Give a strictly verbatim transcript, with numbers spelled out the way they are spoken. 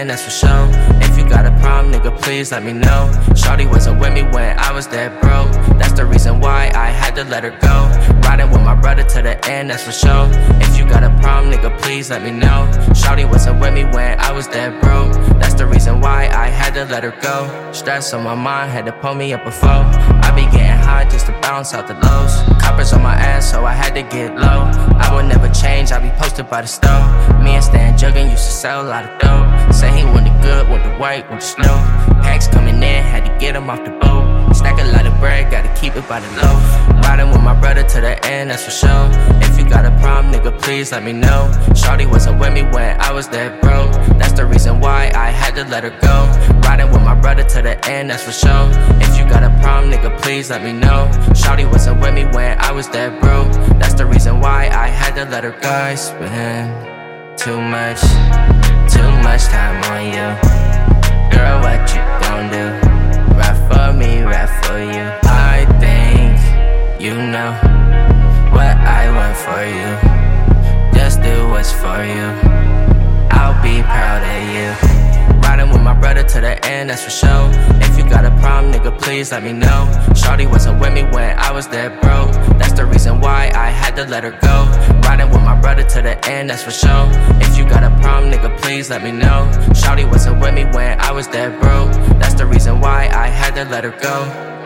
end, that's for sure. If you got a problem, nigga, please let me know. Shawty wasn't with me when I was dead broke. That's the reason why I had to let her go. Riding with my brother to the end, that's for sure. If you got a problem, nigga, please let me know. Shawty wasn't with me when I was dead broke. That's the reason why I had to let her go. Stress on my mind, had to pull me up before. I be getting high just to bounce out the lows. Coppers on my ass, so I had to get low. I would never change, I be posted by the stove. Me and Stan Juggin used to sell a lot of dope. Say he wanted good, want the white, want the snow. Packs coming in, had to get him off the boat. Stack a lot of bread, gotta keep it by the loaf. Riding with my brother to the end, that's for sure. If you got a problem, nigga, please let me know. Shawty wasn't with me when I was dead broke. That's the reason why I had to let her go. Riding with my brother to the end, that's for sure. If you got a problem, nigga, please let me know. Shawty wasn't with me when I was dead broke. That's the reason why I had to let her go. I spend too much, too much time on you. Girl, what you gon' do? Ride for me, ride for you. I think you know what I want for you. Just do what's for you. I'll be proud of you. Riding with my brother to the end, that's for sure. If you got a problem, nigga, please let me know. Shawty wasn't with me when I was dead broke. That's the reason why I had to let her go. Riding with my brother to the end, that's for sure. If you got a problem, nigga, please let me know. Shawty wasn't with me when I was dead broke. That's the reason why I had to let her go.